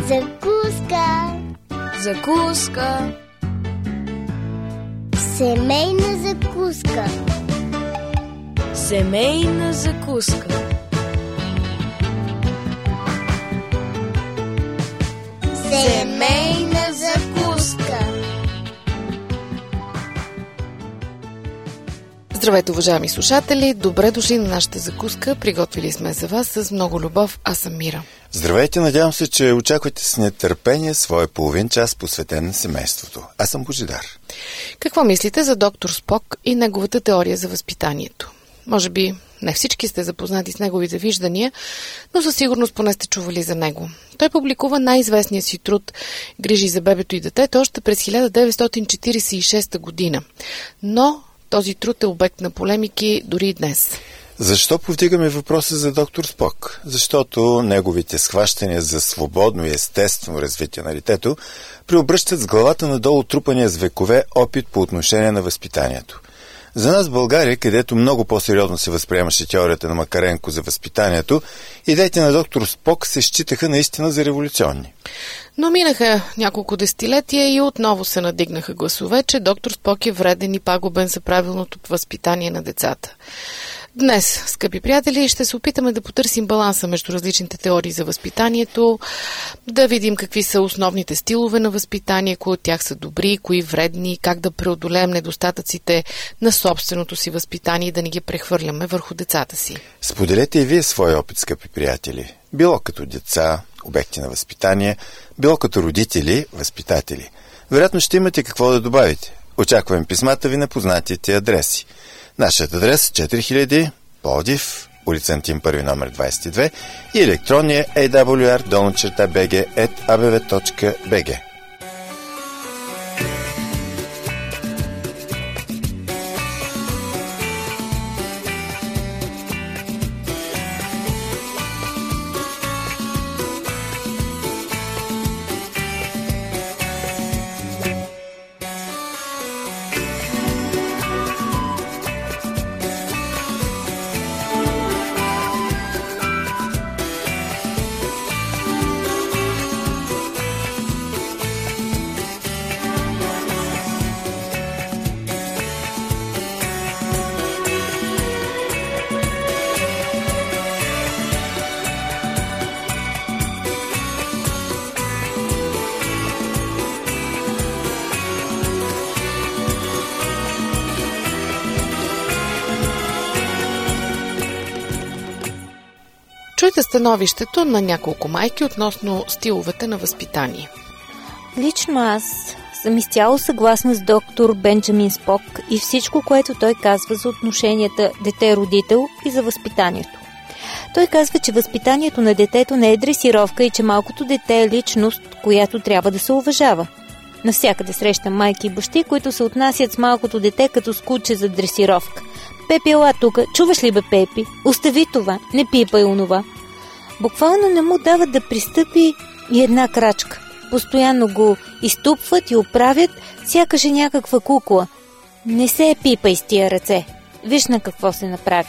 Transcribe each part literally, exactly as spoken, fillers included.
Закуска. Закуска. Семейна закуска. Семейна закуска. Семейна закуска. Здравейте, уважаеми слушатели! Добре дошли на нашата закуска. Приготвили сме за вас с много любов. Аз съм Мира. Здравейте, надявам се, че очаквате с нетърпение своя половин час посветен на семейството. Аз съм Божидар. Какво мислите за доктор Спок и неговата теория за възпитанието? Може би не всички сте запознати с неговите виждания, но със сигурност поне сте чували за него. Той публикува най-известния си труд "Грижи за бебето и детето" още през хиляда деветстотин четиридесет и шеста година. Но този труд е обект на полемики дори и днес. Защо повдигаме въпроса за доктор Спок? Защото неговите схващания за свободно и естествено развитие на детето преобръщат с главата надолу трупания с векове опит по отношение на възпитанието. За нас в България, където много по-сериозно се възприемаше теорията на Макаренко за възпитанието, идеите на доктор Спок се считаха наистина за революционни. Но минаха няколко десетилетия и отново се надигнаха гласове, че доктор Спок е вреден и пагубен за правилното възпитание на децата. Днес, скъпи приятели, ще се опитаме да потърсим баланса между различните теории за възпитанието, да видим какви са основните стилове на възпитание, кои от тях са добри, кои вредни, как да преодолеем недостатъците на собственото си възпитание и да не ги прехвърляме върху децата си. Споделете и вие своя опит, скъпи приятели. Било като деца, обекти на възпитание, било като родители, възпитатели. Вероятно ще имате какво да добавите. Очаквам писмата ви на познатите адреси. Нашият адрес четири хиляди, Пловдив, улица Антим първи, номер двадесет и две и електронния ей дабъл ю ар долна черта би джи ет а бе ве точка би джи. Чуйте становището на няколко майки относно стиловете на възпитание. Лично аз съм изцяло съгласна с доктор Бенджамин Спок и всичко, което той казва за отношенията дете-родител и за възпитанието. Той казва, че възпитанието на детето не е дресировка и че малкото дете е личност, която трябва да се уважава. Навсякъде срещам майки и бащи, които се отнасят с малкото дете като с куче за дресировка. Пепи, ела тука, чуваш ли бе, Пепи? Остави това, не пипай онова. Буквално не му дават да пристъпи и една крачка. Постоянно го изтупват и оправят, сякаш е някаква кукла. Не се е пипай с тия ръце. Виж на какво се направи.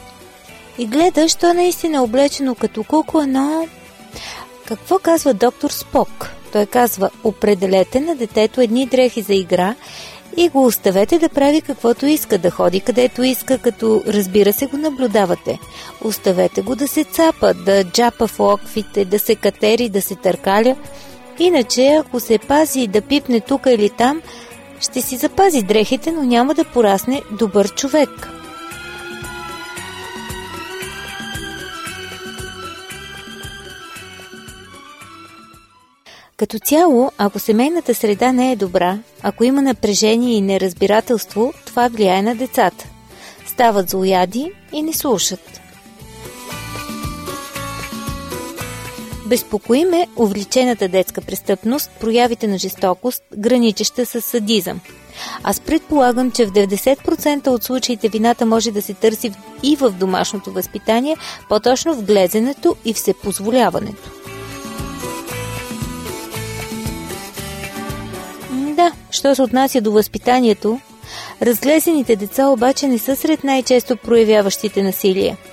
И гледаш, то наистина е облечено като кукла, но... Какво казва доктор Спок? Той казва: определете на детето едни дрехи за игра и го оставете да прави каквото иска, да ходи където иска, като разбира се го наблюдавате. Оставете го да се цапа, да джапа в локвите, да се катери, да се търкаля. Иначе, ако се пази да пипне тук или там, ще си запази дрехите, но няма да порасне добър човек. Като цяло, ако семейната среда не е добра, ако има напрежение и неразбирателство, това влияе на децата. Стават злояди и не слушат. Безпокои ме увлечената детска престъпност, проявите на жестокост, граничеща с садизъм. Аз предполагам, че в деветдесет процента от случаите вината може да се търси и в домашното възпитание, по-точно в глезенето и всепозволяването. Да, що се отнася до възпитанието, разглезените деца обаче не са сред най-често проявяващите насилие.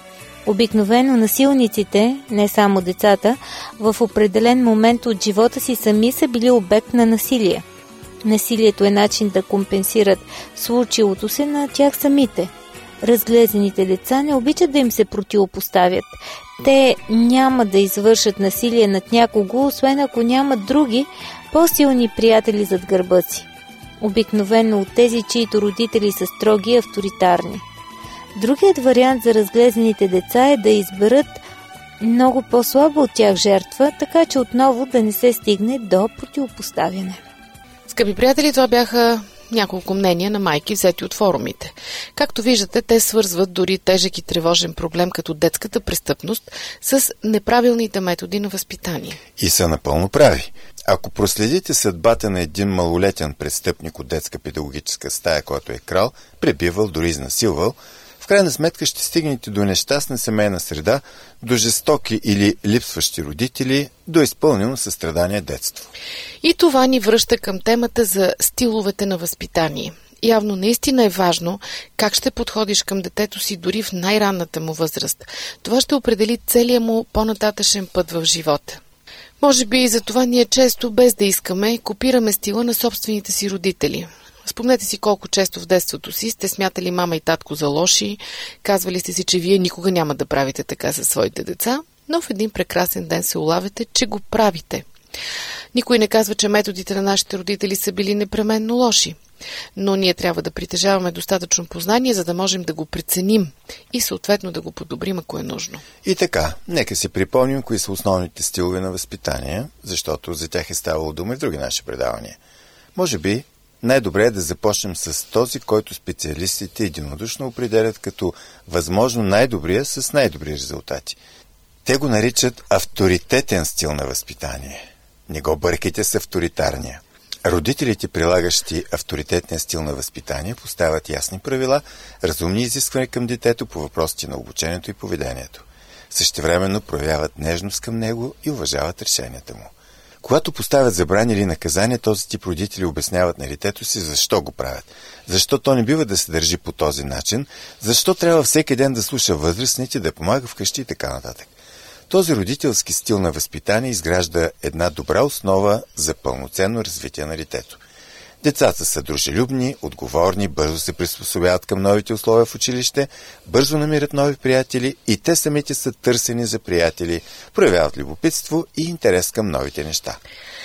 Обикновено насилниците, не само децата, в определен момент от живота си сами са били обект на насилие. Насилието е начин да компенсират случилото се на тях самите. Разглезените деца не обичат да им се противопоставят. Те няма да извършат насилие над някого, освен ако нямат други, по-силни приятели зад гърба си. Обикновено от тези, чието родители са строги и авторитарни. Другият вариант за разглезените деца е да изберат много по-слаба от тях жертва, така че отново да не се стигне до противопоставяне. Скъпи приятели, това бяха няколко мнения на майки, взети от форумите. Както виждате, те свързват дори тежък и тревожен проблем като детската престъпност с неправилните методи на възпитание. И са напълно прави. Ако проследите съдбата на един малолетен престъпник от детска педагогическа стая, който е крал, пребивал, дори изнасилвал, в крайна сметка ще стигнете до нещастна семейна среда, до жестоки или липсващи родители, до изпълнено състрадание детство. И това ни връща към темата за стиловете на възпитание. Явно наистина е важно как ще подходиш към детето си дори в най-ранната му възраст. Това ще определи целия му по-нататъшен път в живота. Може би и за това ние често, без да искаме, копираме стила на собствените си родители. Спомнете си колко често в детството си сте смятали мама и татко за лоши, казвали сте си, че вие никога няма да правите така със своите деца, но в един прекрасен ден се улавяте, че го правите. Никой не казва, че методите на нашите родители са били непременно лоши, но ние трябва да притежаваме достатъчно познание, за да можем да го преценим и съответно да го подобрим, ако е нужно. И така, нека си припомним кои са основните стилове на възпитание, защото за тях е ставало дума и в други наши предавания. Може би най-добре е да започнем с този, който специалистите единодушно определят като възможно най-добрия с най-добри резултати. Те го наричат авторитетен стил на възпитание. Не го бъркайте с авторитарния. Родителите, прилагащи авторитетния стил на възпитание, поставят ясни правила, разумни изисквания към детето по въпросите на обучението и поведението. Същевременно проявяват нежност към него и уважават решенията му. Когато поставят забрани или наказания, този тип родители обясняват на детето си защо го правят. Защо то не бива да се държи по този начин, защо трябва всеки ден да слуша възрастните, да помага вкъщи и така нататък. Този родителски стил на възпитание изгражда една добра основа за пълноценно развитие на детето. Децата са дружелюбни, отговорни, бързо се приспособяват към новите условия в училище, бързо намират нови приятели и те самите са търсени за приятели, проявяват любопитство и интерес към новите неща.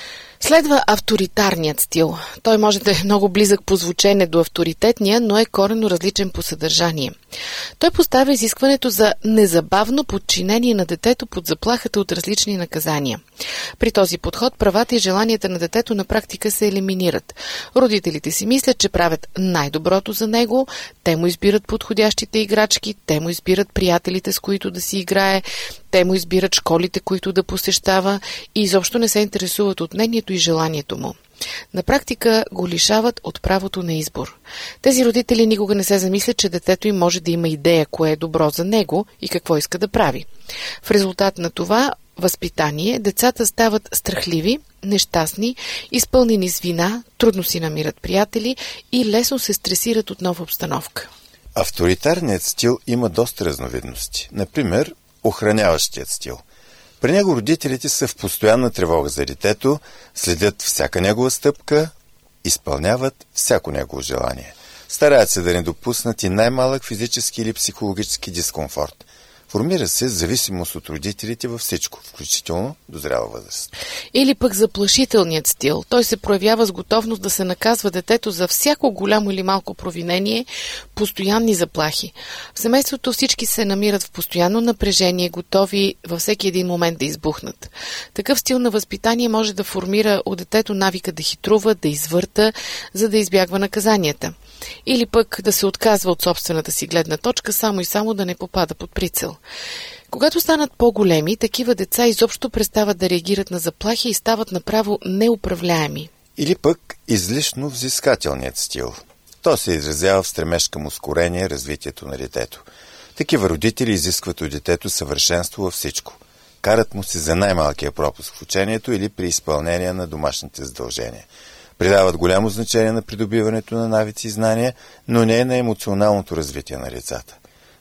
Следва авторитарният стил. Той може да е много близък по звучене до авторитетния, но е коренно различен по съдържание. Той поставя изискването за незабавно подчинение на детето под заплахата от различни наказания. При този подход правата и желанията на детето на практика се елиминират. Родителите си мислят, че правят най-доброто за него, те му избират подходящите играчки, те му избират приятелите, с които да си играе, те му избират школите, които да посещава и изобщо не се интересуват от мнението и желанието му. На практика го лишават от правото на избор. Тези родители никога не се замислят, че детето им може да има идея кое е добро за него и какво иска да прави. В резултат на това възпитание децата стават страхливи, нещастни, изпълнени с вина, трудно си намират приятели и лесно се стресират от нова обстановка. Авторитарният стил има доста разновидности. Например, охраняващият стил. При него родителите са в постоянна тревога за детето, следят всяка негова стъпка, изпълняват всяко негово желание. Стараят се да не допуснат и най-малък физически или психологически дискомфорт. Формира се зависимост от родителите във всичко, включително до зряла възраст. Или пък заплашителният стил. Той се проявява с готовност да се наказва детето за всяко голямо или малко провинение, постоянни заплахи. В семейството всички се намират в постоянно напрежение, готови във всеки един момент да избухнат. Такъв стил на възпитание може да формира у детето навика да хитрува, да извърта, за да избягва наказанията. Или пък да се отказва от собствената си гледна точка, само и само да не попада под прицел. Когато станат по-големи, такива деца изобщо престават да реагират на заплахи и стават направо неуправляеми. Или пък излишно взискателният стил. То се изразява в стремеж към ускорение развитието на детето. Такива родители изискват от детето съвършенство във всичко. Карат му се за най-малкия пропуск в учението или при изпълнение на домашните задължения. Придават голямо значение на придобиването на навици и знания, но не на емоционалното развитие на децата.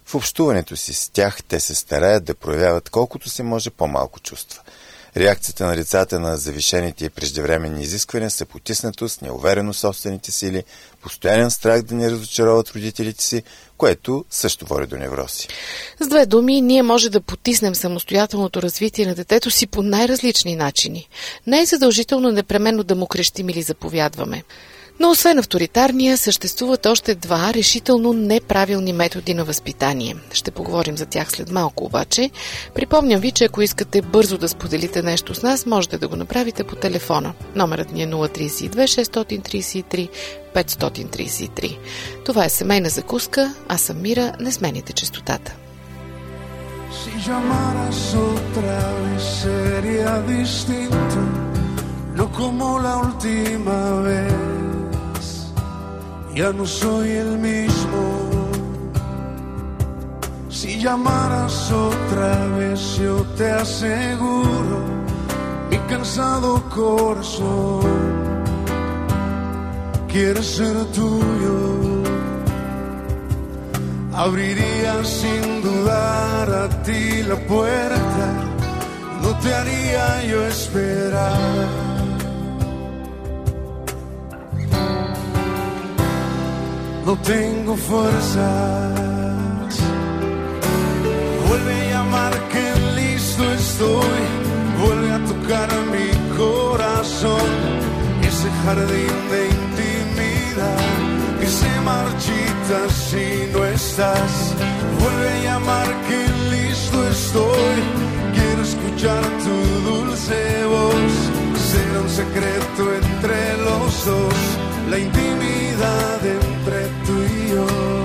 В общуването си с тях те се стараят да проявяват колкото се може по-малко чувства. Реакцията на децата на завишените и преждевременни изисквания са потиснатост, неувереност в собствените сили, постоянен страх да не разочароват родителите си, което също води до неврози. С две думи, ние може да потиснем самостоятелното развитие на детето си по най-различни начини. Не е задължително непременно да му крещим или заповядваме. Но освен авторитарния, съществуват още два решително неправилни методи на възпитание. Ще поговорим за тях след малко обаче. Припомням ви, че ако искате бързо да споделите нещо с нас, можете да го направите по телефона. Номерът ни е нула три две шест три три пет три три. Това е семейна закуска, аз съм Мира, не смените честотата. Si llamaras otra vez sería distinto, no como la última vez. Ya no soy el mismo. Si llamaras otra vez yo te aseguro, mi cansado corazón quiere ser tuyo. Abriría sin dudar a ti la puerta, no te haría yo esperar. No tengo fuerzas. Vuelve a llamar que listo estoy. Vuelve a tocar mi corazón. Ese jardín de intimidad que se marchita si no estás. Vuelve a llamar que listo estoy. Quiero escuchar tu dulce voz. Será un secreto entre los dos, la intimidad entre tú y yo.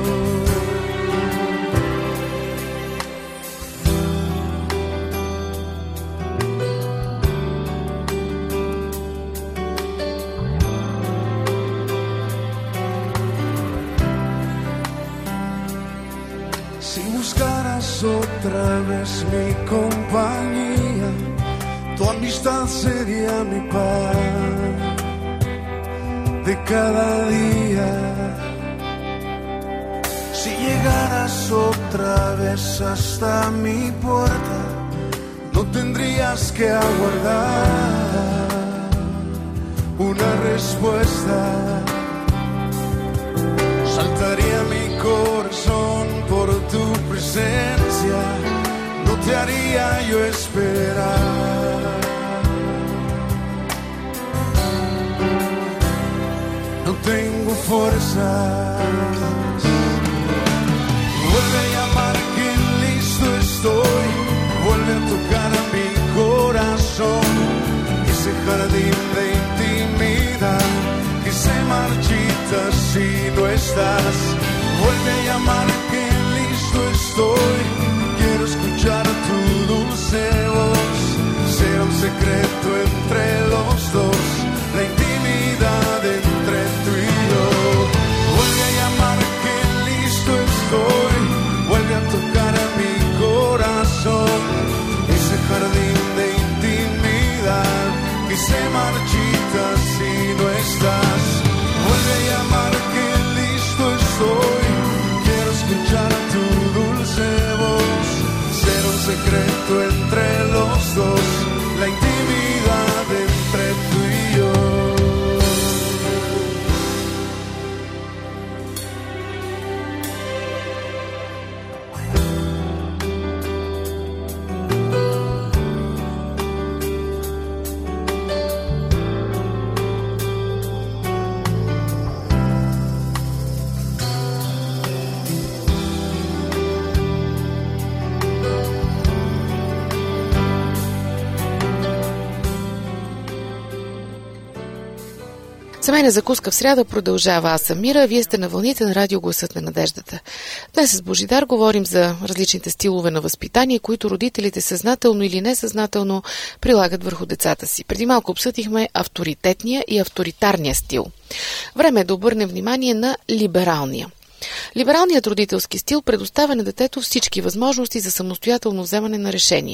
Si buscaras otra vez mi compañía, tu amistad sería mi paz de cada día. Si llegaras otra vez hasta mi puerta, no tendrías que aguardar una respuesta. Saltaría mi corazón por tu presencia, no te haría yo esperar. No tengo fuerzas. Vuelve a llamar que listo estoy. Vuelve a tocar a mi corazón. Ese jardín de intimidad que se marchita si no estás. Vuelve a llamar que listo estoy. Quiero escuchar tu dulce voz. Será un secreto entre los dos, la intimidad entre tú y yo. Vuelve a llamar que listo estoy. Vuelve a tocar a mi corazón. Ese jardín de intimidad que se marchita si no estás. Vuelve a llamar que listo estoy. Quiero escuchar tu dulce voz. Será un secreto entre los dos, la intimidad entre tú y yo. Семейна закуска в сряда продължава. Аз съм Мира, вие сте на вълните на радио Гласът на надеждата. Днес с Божидар говорим за различните стилове на възпитание, които родителите съзнателно или несъзнателно прилагат върху децата си. Преди малко обсъдихме авторитетния и авторитарния стил. Време е да обърнем внимание на либералния. Либералният родителски стил предоставя на детето всички възможности за самостоятелно вземане на решения.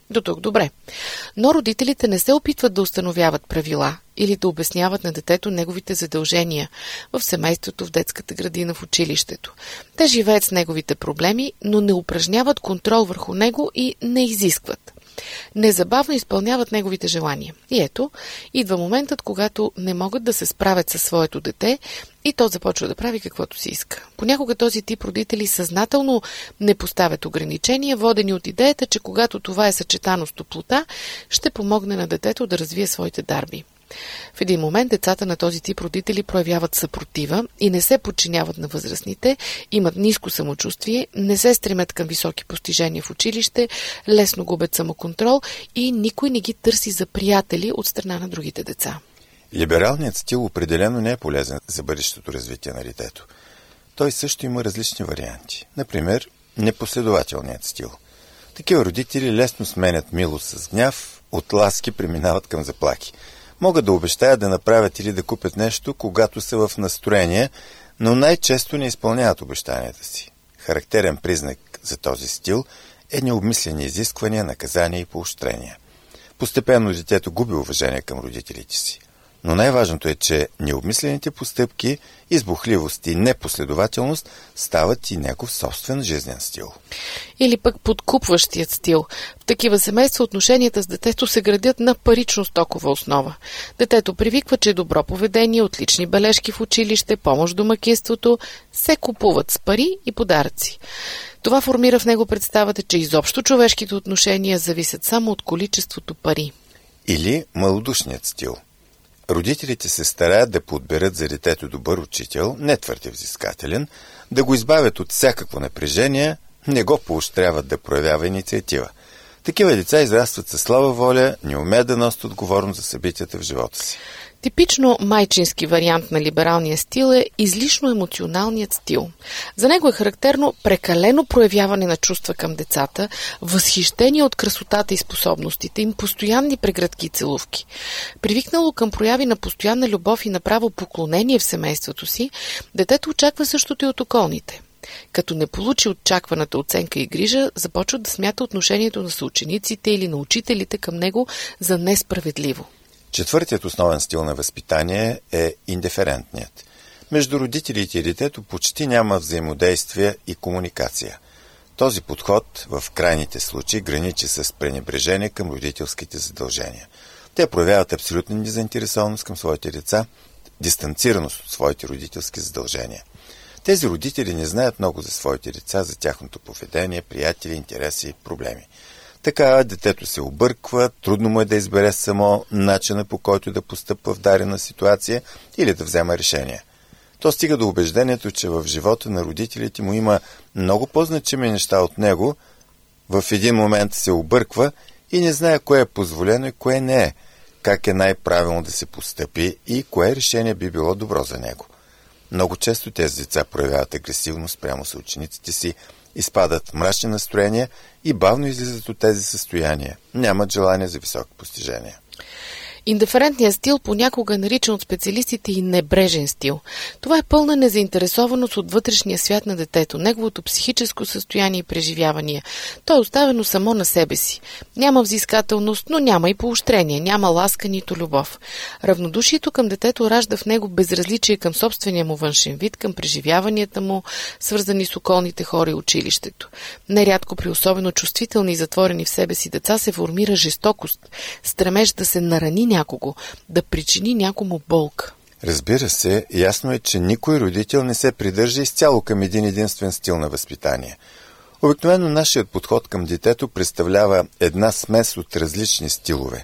До тук добре. Но родителите не се опитват да установяват правила или да обясняват на детето неговите задължения в семейството, в детската градина, в училището. Те живеят с неговите проблеми, но не упражняват контрол върху него и не изискват. Незабавно изпълняват неговите желания. И ето, идва моментът, когато не могат да се справят със своето дете и то започва да прави каквото си иска. Понякога този тип родители съзнателно не поставят ограничения, водени от идеята, че когато това е съчетано с топлота, ще помогне на детето да развие своите дарби. В един момент децата на този тип родители проявяват съпротива и не се подчиняват на възрастните, имат ниско самочувствие, не се стремят към високи постижения в училище, лесно губят самоконтрол и никой не ги търси за приятели от страна на другите деца. Либералният стил определено не е полезен за бъдещото развитие на детето. Той също има различни варианти. Например, непоследователният стил. Такива родители лесно сменят милост с гняв, от ласки преминават към заплахи. Могат да обещаят да направят или да купят нещо, когато са в настроение, но най-често не изпълняват обещанията си. Характерен признак за този стил е необмислени изисквания, наказания и поощрения. Постепенно детето губи уважение към родителите си. Но най-важното е, че необмислените постъпки, избухливост и непоследователност стават и някакъв собствен жизнен стил. Или пък подкупващият стил. В такива семейства отношенията с детето се градят на парично-стокова основа. Детето привиква, че добро поведение, отлични бележки в училище, помощ в домакинството се купуват с пари и подаръци. Това формира в него представата, че изобщо човешките отношения зависят само от количеството пари. Или малодушният стил. Родителите се стараят да подберат за детето добър учител, не твърде взискателен, да го избавят от всякакво напрежение, не го поощряват да проявява инициатива. Такива деца израстват със слаба воля, не умеят да носят отговорност за събитията в живота си. Типично майчински вариант на либералния стил е излишно емоционалният стил. За него е характерно прекалено проявяване на чувства към децата, възхищение от красотата и способностите им, постоянни прегръдки и целувки. Привикнало към прояви на постоянна любов и направо поклонение в семейството си, детето очаква същото и от околните. Като не получи очакваната оценка и грижа, започва да смята отношението на съучениците или на учителите към него за несправедливо. Четвъртият основен стил на възпитание е индиферентният. Между родителите и детето почти няма взаимодействие и комуникация. Този подход в крайните случаи граничи с пренебрежение към родителските задължения. Те проявяват абсолютна незаинтересованост към своите деца, дистанцираност от своите родителски задължения. Тези родители не знаят много за своите деца, за тяхното поведение, приятели, интереси и проблеми. Така детето се обърква, трудно му е да избере само начина, по който да постъпва в дадена ситуация или да взема решение. То стига до убеждението, че в живота на родителите му има много по-значими неща от него, в един момент се обърква и не знае кое е позволено и кое не е, как е най-правилно да се постъпи и кое решение би било добро за него. Много често тези деца проявяват агресивност прямо с учениците си, изпадат в мрачни настроения и бавно излизат от тези състояния. Нямат желание за високи постижения. Индиферентният стил понякога е наричан от специалистите и небрежен стил. Това е пълна незаинтересованост от вътрешния свят на детето, неговото психическо състояние и преживявания. То е оставено само на себе си. Няма взискателност, но няма и поощрение, няма ласка, нито любов. Равнодушието към детето ражда в него безразличие към собствения му външен вид, към преживяванията му, свързани с околните хора и училището. Нерядко при особено чувствителни и затворени в себе си деца се формира жестокост, стремеж да се нарани някого, да причини някому болка. Разбира се, ясно е, че никой родител не се придържа изцяло към един единствен стил на възпитание. Обикновено нашият подход към детето представлява една смес от различни стилове.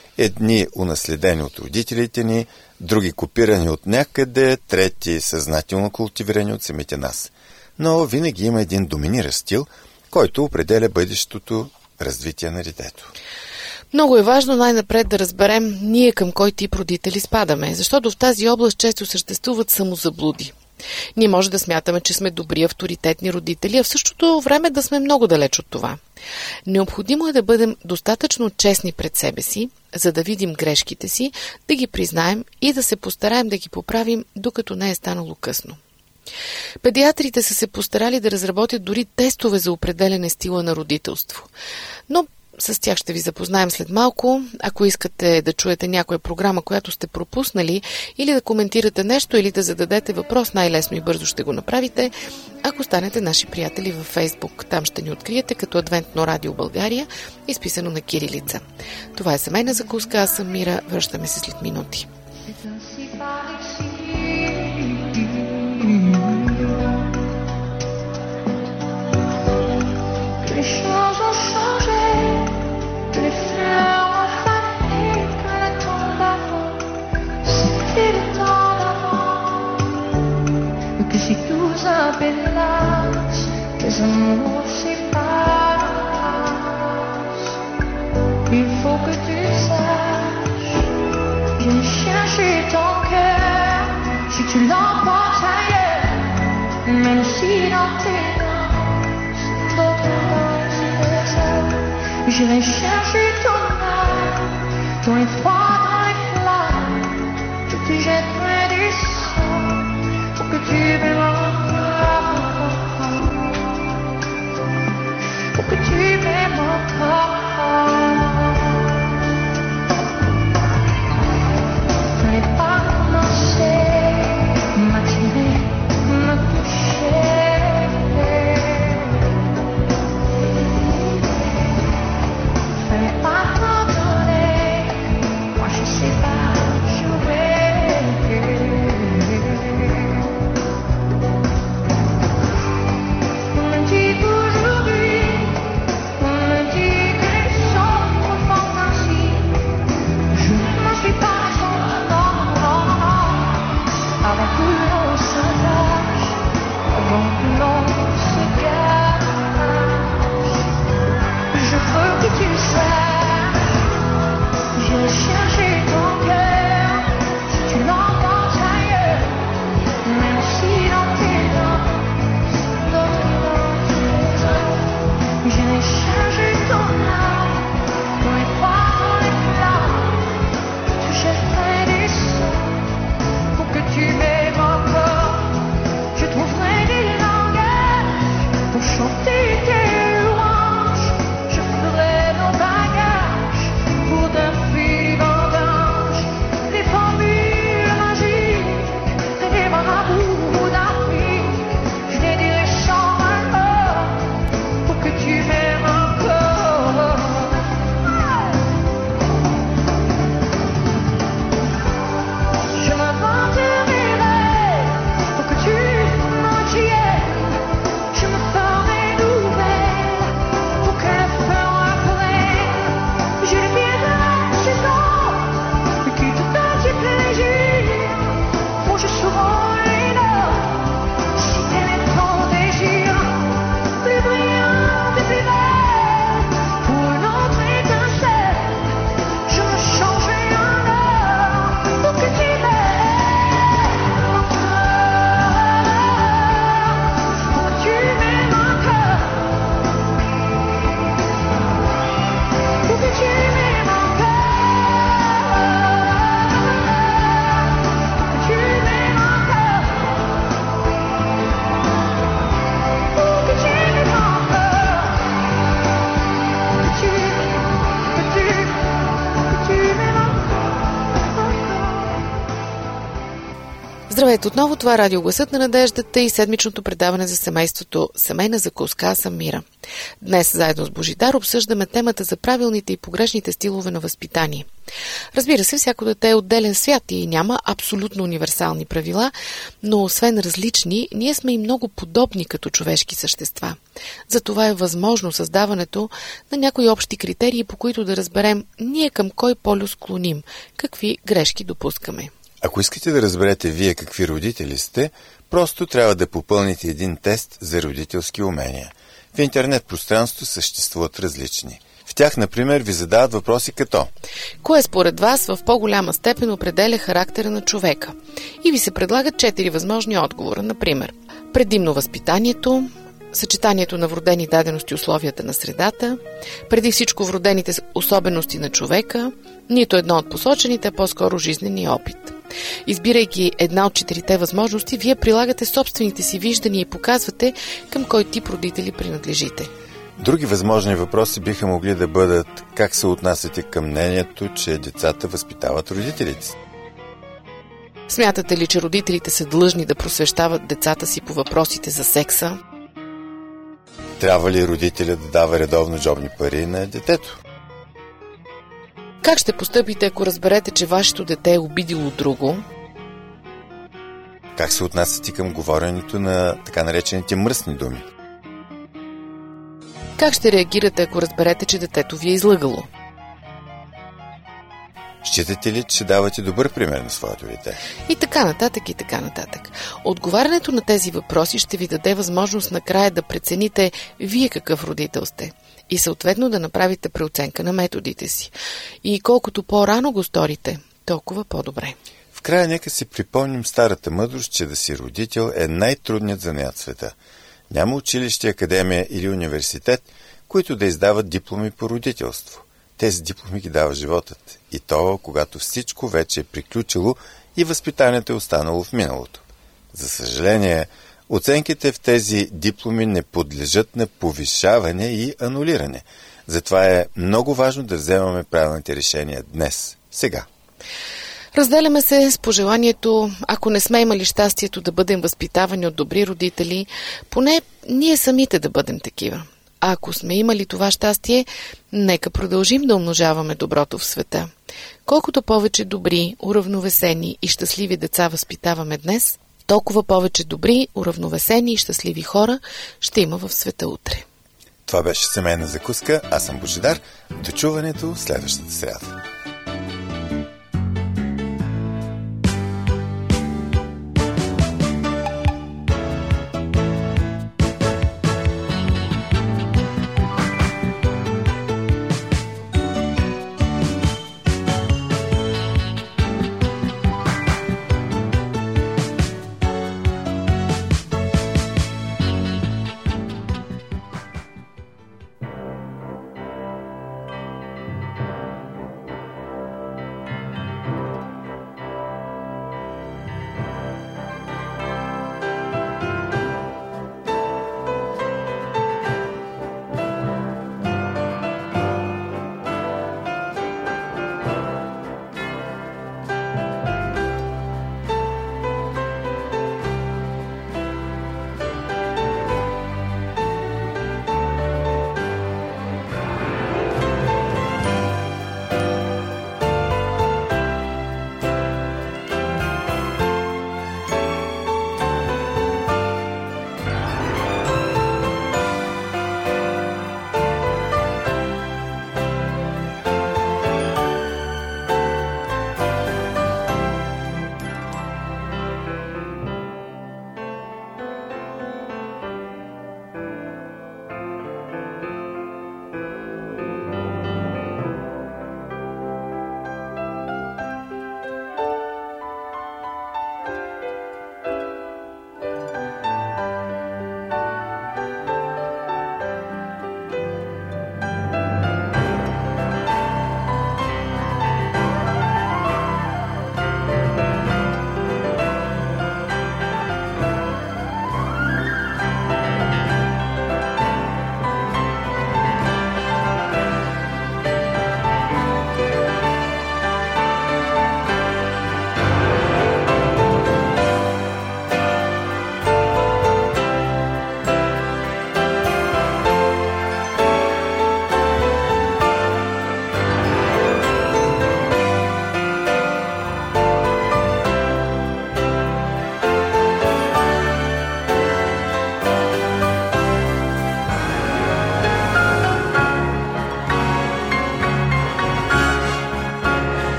Едни унаследени от родителите ни, други копирани от някъде, трети съзнателно култивирани от самите нас. Но винаги има един доминиращ стил, който определя бъдещото развитие на детето. Много е важно най-напред да разберем ние към кой тип родители спадаме, защото в тази област често съществуват самозаблуди. Ние може да смятаме, че сме добри авторитетни родители, а в същото време да сме много далеч от това. Необходимо е да бъдем достатъчно честни пред себе си, за да видим грешките си, да ги признаем и да се постараем да ги поправим, докато не е станало късно. Педиатрите са се постарали да разработят дори тестове за определене стила на родителство. Но С тях ще ви запознаем след малко. Ако искате да чуете някоя програма, която сте пропуснали, или да коментирате нещо, или да зададете въпрос, най-лесно и бързо ще го направите, ако станете наши приятели във Фейсбук. Там ще ни откриете като Адвентно радио България, изписано на кирилица. Това е семейна закуска, аз съм Мира. Връщаме се след минути. Les choses ont changé, que les fleurs ont fané, que le temps d'avant, c'était le temps d'avant. Mais que si tout s'appelasse, les amours s'effacent. Il faut que tu saches, j'ai cherché ton cœur, si tu l'emportes ailleurs, même si dans tes j'irai chercher ton âme, ton effroi dans les flammes. Je te jetterai du sang pour que tu m'aimes encore, pour que tu m'aimes encore. Fallait pas commencer, m'attirer, me toucher. Здравейте отново, това е Радио Гласът на надеждата и седмичното предаване за семейството Семейна закуска. Аз съм Мира. Днес заедно с Божидар обсъждаме темата за правилните и погрешните стилове на възпитание. Разбира се, всяко дете е отделен свят и няма абсолютно универсални правила, но освен различни, ние сме и много подобни като човешки същества. Затова е възможно създаването на някои общи критерии, по които да разберем ние към кой полюс клоним, какви грешки допускаме. Ако искате да разберете вие какви родители сте, просто трябва да попълните един тест за родителски умения. В интернет пространството съществуват различни. В тях, например, ви задават въпроси като: кое според вас в по-голяма степен определя характера на човека? И ви се предлагат четири възможни отговора. Например, предимно възпитанието, съчетанието на вродени дадености и условията на средата, преди всичко вродените особености на човека, нито едно от посочените, а по-скоро жизнения опит. Избирайки една от четирите възможности, вие прилагате собствените си виждания и показвате към кой тип родители принадлежите. Други възможни въпроси биха могли да бъдат: как се отнасяте към мнението, че децата възпитават родителите си? Смятате ли, че родителите са длъжни да просвещават децата си по въпросите за секса? Трябва ли родителя да дава редовно джобни пари на детето? Как ще постъпите, ако разберете, че вашето дете е обидило друго? Как се отнасяте към говоренето на така наречените мръсни думи? Как ще реагирате, ако разберете, че детето ви е излъгало? Считате ли, че давате добър пример на своето дете? И така нататък, и така нататък. Отговарянето на тези въпроси ще ви даде възможност накрая да прецените вие какъв родител сте и съответно да направите преоценка на методите си. И колкото по-рано го сторите, толкова по-добре. В края нека си припомним старата мъдрост, че да си родител е най-трудният занят в света. Няма училище, академия или университет, които да издават дипломи по родителство. Тези дипломи ги дава животът. И то, когато всичко вече е приключило и възпитанието е останало в миналото. За съжаление, оценките в тези дипломи не подлежат на повишаване и анулиране. Затова е много важно да вземаме правилните решения днес, сега. Разделяме се с пожеланието, ако не сме имали щастието да бъдем възпитавани от добри родители, поне ние самите да бъдем такива. А ако сме имали това щастие, нека продължим да умножаваме доброто в света. Колкото повече добри, уравновесени и щастливи деца възпитаваме днес, толкова повече добри, уравновесени и щастливи хора ще има в света утре. Това беше семейна закуска. Аз съм Божидар. До чуването следващата сряда.